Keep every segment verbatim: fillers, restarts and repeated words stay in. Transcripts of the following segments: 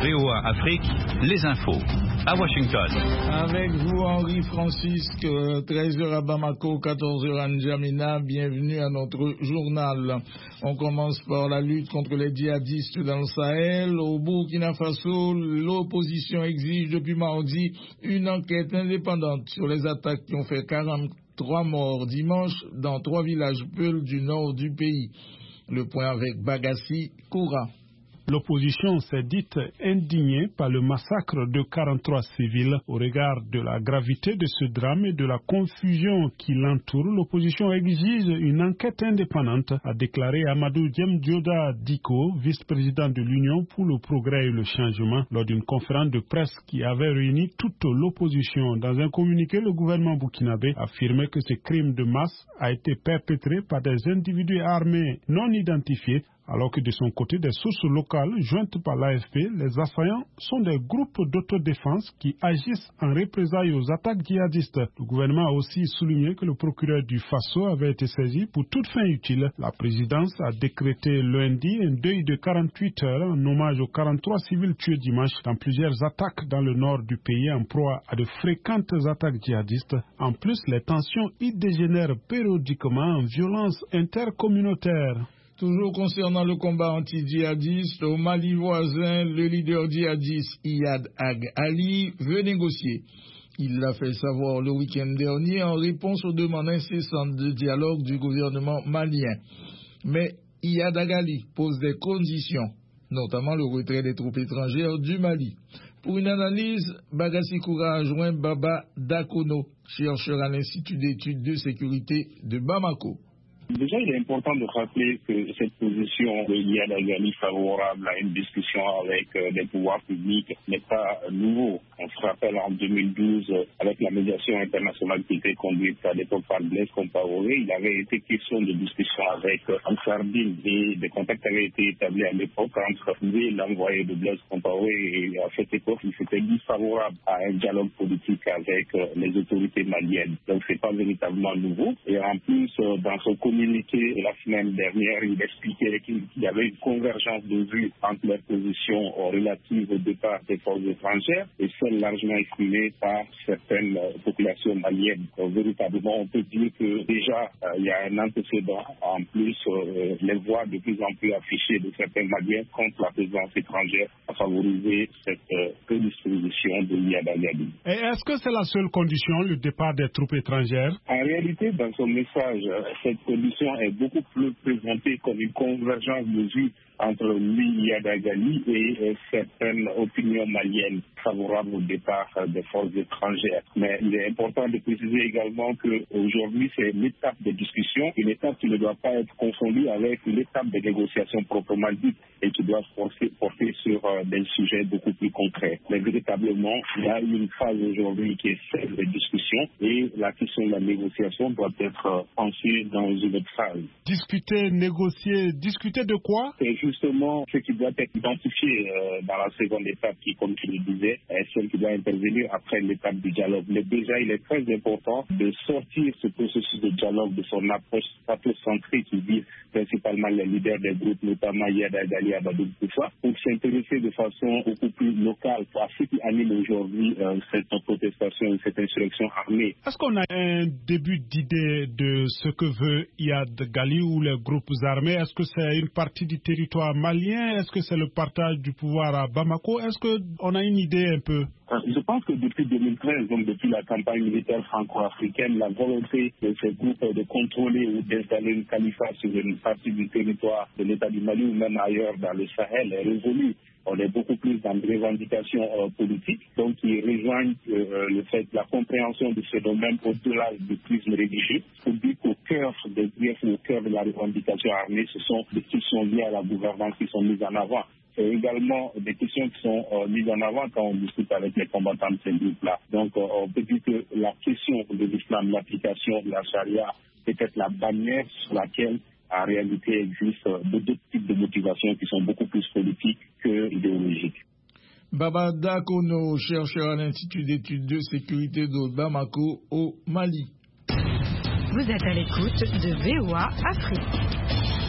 V O A Afrique, les infos. À Washington. Avec vous, Henri Francisque, treize heures à Bamako, quatorze heures à N'Djamena. Bienvenue à notre journal. On commence par la lutte contre les djihadistes dans le Sahel. Au Burkina Faso, l'opposition exige depuis mardi une enquête indépendante sur les attaques qui ont fait quarante-trois morts dimanche dans trois villages Peul du nord du pays. Le point avec Bagassi Koura. L'opposition s'est dite indignée par le massacre de quarante-trois civils. Au regard de la gravité de ce drame et de la confusion qui l'entoure, l'opposition exige une enquête indépendante, a déclaré Amadou Djemdioda Diko, vice-président de l'Union pour le progrès et le changement, lors d'une conférence de presse qui avait réuni toute l'opposition. Dans un communiqué, le gouvernement burkinabé affirmait que ce crime de masse a été perpétré par des individus armés non identifiés, alors que de son côté, des sources locales jointes par l'A F P, les assaillants sont des groupes d'autodéfense qui agissent en représailles aux attaques djihadistes. Le gouvernement a aussi souligné que le procureur du Faso avait été saisi pour toute fin utile. La présidence a décrété lundi un deuil de quarante-huit heures en hommage aux quarante-trois civils tués dimanche dans plusieurs attaques dans le nord du pays en proie à de fréquentes attaques djihadistes. En plus, les tensions y dégénèrent périodiquement en violence intercommunautaire. Toujours concernant le combat anti-djihadiste, au Mali voisin, le leader djihadiste Iyad Ag Ali veut négocier. Il l'a fait savoir le week-end dernier en réponse aux demandes incessantes de dialogue du gouvernement malien. Mais Iyad Ag Ali pose des conditions, notamment le retrait des troupes étrangères du Mali. Pour une analyse, Bagassi Koura a joint Baba Dakono, chercheur à l'Institut d'études de sécurité de Bamako. Déjà, il est important de rappeler que cette position de Iyad Ag Ali favorable à une discussion avec euh, les pouvoirs publics n'est pas euh, nouveau. On se rappelle en deux mille douze, euh, avec la médiation internationale qui était conduite à l'époque par Blaise Compaoré, il avait été question de discussion avec euh, Ansar Dine et des contacts avaient été établis à l'époque entre lui et l'envoyé de Blaise Compaoré, et à cette époque, il s'était dit favorable à un dialogue politique avec euh, les autorités maliennes. Donc, c'est pas véritablement nouveau. Et en plus, euh, dans son communiqué la semaine dernière, il expliquait qu'il y avait une convergence de vues entre leurs positions relatives au départ des forces étrangères et celles largement exprimées par certaines populations maliennes. Donc, véritablement, on peut dire que déjà, euh, il y a un antécédent. En plus, euh, les voix de plus en plus affichées de certains Maliens contre la présence étrangère a favorisé cette euh, prédisposition de Iyad Ag Ali. Et est-ce que c'est la seule condition, le départ des troupes étrangères? En réalité, dans son message, cette condition est beaucoup plus présentée comme une convergence de vues entre lui, Iyad Ag Ali, et euh, certaines opinions maliennes favorables au départ euh, des forces étrangères. Mais il est important de préciser également qu'aujourd'hui, c'est l'étape de discussion, une étape qui ne doit pas être confondue avec l'étape des négociations proprement dites et qui doit porter, porter sur euh, des sujets beaucoup plus concrets. Mais véritablement, il y a une phase aujourd'hui qui est celle de discussion et la question de la négociation doit être euh, pensée dans une autre phase. Discuter, négocier, discuter de quoi? C'est justement ce qui doit être identifié euh, dans la seconde étape qui, comme tu le disais, est celle qui doit intervenir après l'étape du dialogue. Mais déjà, il est très important de sortir ce processus de dialogue de son approche centrée qui vise principalement les leaders des groupes, notamment Iyad Ag Ali et Amadou Koufa, pour s'intéresser de façon beaucoup plus locale à ce qui anime aujourd'hui euh, cette protestation, cette insurrection armée. Est-ce qu'on a un début d'idée de ce que veut Iyad Ag Ali ou les groupes armés? Est-ce que c'est une partie du territoire malien? Est-ce que c'est le partage du pouvoir à Bamako? Est-ce qu'on a une idée un peu? Je pense que depuis deux mille treize, donc depuis la campagne militaire franco-africaine, la volonté de ces groupes de contrôler ou d'installer une califat sur une partie du territoire de l'État du Mali ou même ailleurs dans le Sahel est révolue. On est beaucoup plus dans des revendications euh, politiques, donc qui rejoignent euh, le fait de la compréhension du phénomène au-delà du prisme religieux. Il faut dire qu'au cœur des griefs, au cœur de la revendication armée, ce sont des questions liées à la gouvernance qui sont mises en avant. C'est également des questions qui sont euh, mises en avant quand on discute avec les combattants de ces groupes-là. Donc, euh, on peut dire que la question de l'islam, l'application de la charia, peut être la bannière sur laquelle, en réalité, existe euh, d'autres types de motivations qui sont beaucoup plus politiques que idéologiques. Baba Dakono, chercheur à l'Institut d'études de sécurité de Bamako, au Mali. Vous êtes à l'écoute de V O A Afrique.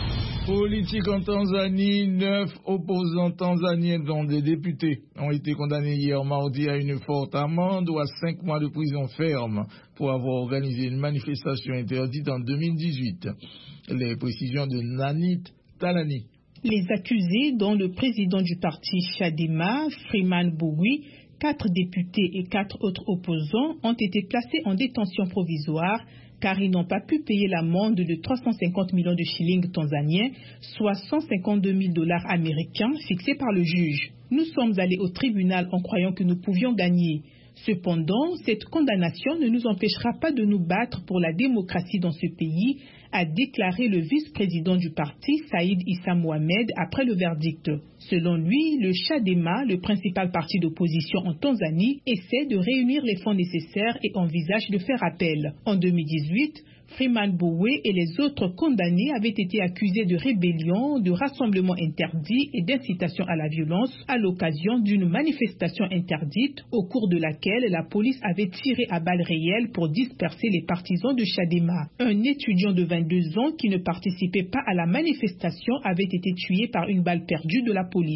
Politique en Tanzanie, neuf opposants tanzaniens dont des députés ont été condamnés hier mardi à une forte amende ou à cinq mois de prison ferme pour avoir organisé une manifestation interdite en deux mille dix-huit. Les précisions de Nanit Talani. Les accusés, dont le président du parti Chadema, Freeman Mbowe, quatre députés et quatre autres opposants, ont été placés en détention provisoire car ils n'ont pas pu payer l'amende de trois cent cinquante millions de shillings tanzaniens, soit cent cinquante-deux mille dollars américains, fixés par le juge. Nous sommes allés au tribunal en croyant que nous pouvions gagner. Cependant, cette condamnation ne nous empêchera pas de nous battre pour la démocratie dans ce pays, a déclaré le vice-président du parti, Saïd Issa Mohamed, après le verdict. Selon lui, le Chadema, le principal parti d'opposition en Tanzanie, essaie de réunir les fonds nécessaires et envisage de faire appel. En deux mille dix-huit, Freeman Mbowe et les autres condamnés avaient été accusés de rébellion, de rassemblement interdit et d'incitation à la violence à l'occasion d'une manifestation interdite au cours de laquelle la police avait tiré à balles réelles pour disperser les partisans de Chadema. Un étudiant de vingt-deux ans qui ne participait pas à la manifestation avait été tué par une balle perdue de la police.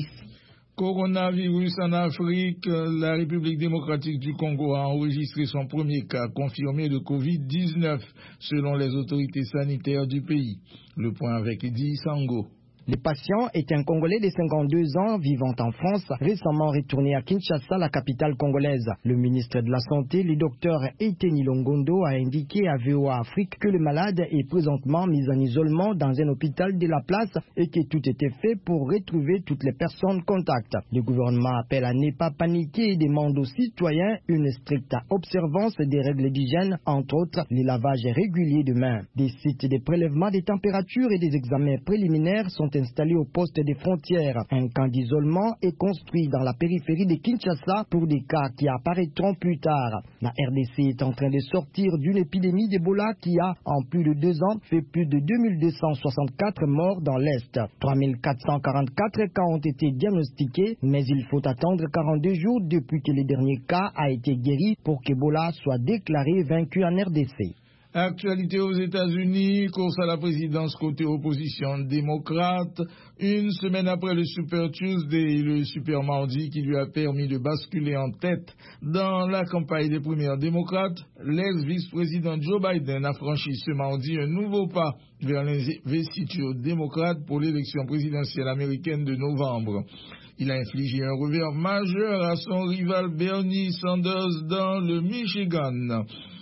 Coronavirus en Afrique, la République démocratique du Congo a enregistré son premier cas confirmé de covid dix-neuf selon les autorités sanitaires du pays. Le point avec Edi Sango. Le patient est un Congolais de cinquante-deux ans vivant en France, récemment retourné à Kinshasa, la capitale congolaise. Le ministre de la Santé, le docteur Eiteni Longondo, a indiqué à V O A Afrique que le malade est présentement mis en isolement dans un hôpital de la place et que tout était fait pour retrouver toutes les personnes contacts. Le gouvernement appelle à ne pas paniquer et demande aux citoyens une stricte observance des règles d'hygiène, entre autres les lavages réguliers de mains. Des sites de prélèvement des températures et des examens préliminaires sont installé au poste des frontières. Un camp d'isolement est construit dans la périphérie de Kinshasa pour des cas qui apparaîtront plus tard. La R D C est en train de sortir d'une épidémie d'Ebola qui a, en plus de deux ans, fait plus de deux mille deux cent soixante-quatre morts dans l'Est. trois mille quatre cent quarante-quatre cas ont été diagnostiqués, mais il faut attendre quarante-deux jours depuis que le dernier cas a été guéri pour qu'Ebola soit déclaré vaincu en R D C. Actualité aux États-Unis, course à la présidence côté opposition démocrate, une semaine après le Super Tuesday, le Super Mardi qui lui a permis de basculer en tête dans la campagne des primaires démocrates, l'ex-vice-président Joe Biden a franchi ce mardi un nouveau pas vers l'investiture démocrate pour l'élection présidentielle américaine de novembre. Il a infligé un revers majeur à son rival Bernie Sanders dans le Michigan.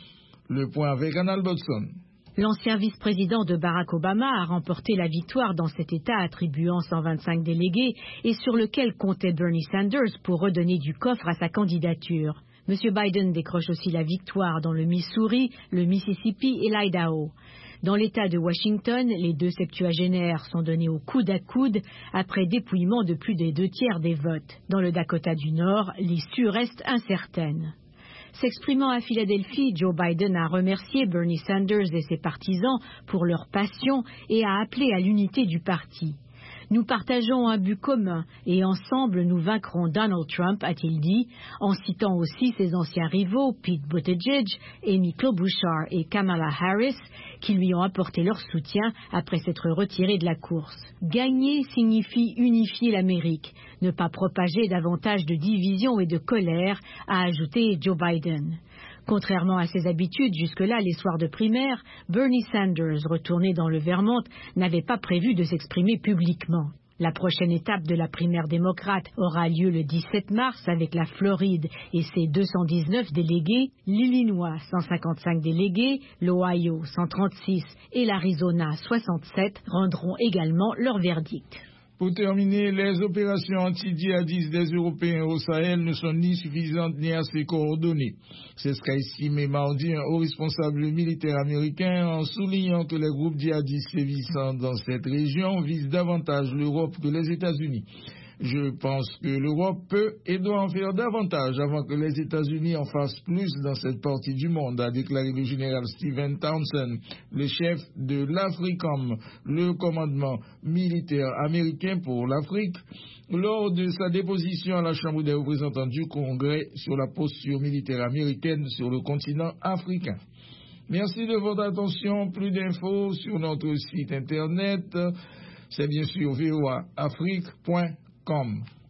Le point avec Anna Albertson. L'ancien vice-président de Barack Obama a remporté la victoire dans cet État attribuant cent vingt-cinq délégués et sur lequel comptait Bernie Sanders pour redonner du coffre à sa candidature. M. Biden décroche aussi la victoire dans le Missouri, le Mississippi et l'Idaho. Dans l'État de Washington, les deux septuagénaires sont donnés au coude à coude après dépouillement de plus des deux tiers des votes. Dans le Dakota du Nord, l'issue reste incertaine. S'exprimant à Philadelphie, Joe Biden a remercié Bernie Sanders et ses partisans pour leur passion et a appelé à l'unité du parti. Nous partageons un but commun et ensemble nous vaincrons Donald Trump, a-t-il dit, en citant aussi ses anciens rivaux Pete Buttigieg, Amy Klobuchar et Kamala Harris, qui lui ont apporté leur soutien après s'être retirés de la course. Gagner signifie unifier l'Amérique, ne pas propager davantage de division et de colère, a ajouté Joe Biden. Contrairement à ses habitudes jusque-là les soirs de primaire, Bernie Sanders, retourné dans le Vermont, n'avait pas prévu de s'exprimer publiquement. La prochaine étape de la primaire démocrate aura lieu le dix-sept mars avec la Floride et ses deux cent dix-neuf délégués, l'Illinois cent cinquante-cinq délégués, l'Ohio cent trente-six et l'Arizona soixante-sept rendront également leur verdict. Pour terminer, les opérations anti-djihadistes des Européens au Sahel ne sont ni suffisantes ni assez coordonnées. C'est ce qu'a estimé mardi un haut responsable militaire américain en soulignant que les groupes djihadistes sévissant dans cette région visent davantage l'Europe que les États-Unis. Je pense que l'Europe peut et doit en faire davantage avant que les États-Unis en fassent plus dans cette partie du monde, a déclaré le général Stephen Townsend, le chef de l'AFRICOM, le commandement militaire américain pour l'Afrique, lors de sa déposition à la Chambre des représentants du Congrès sur la posture militaire américaine sur le continent africain. Merci de votre attention. Plus d'infos sur notre site internet c'est bien sûr v o a afrique point com.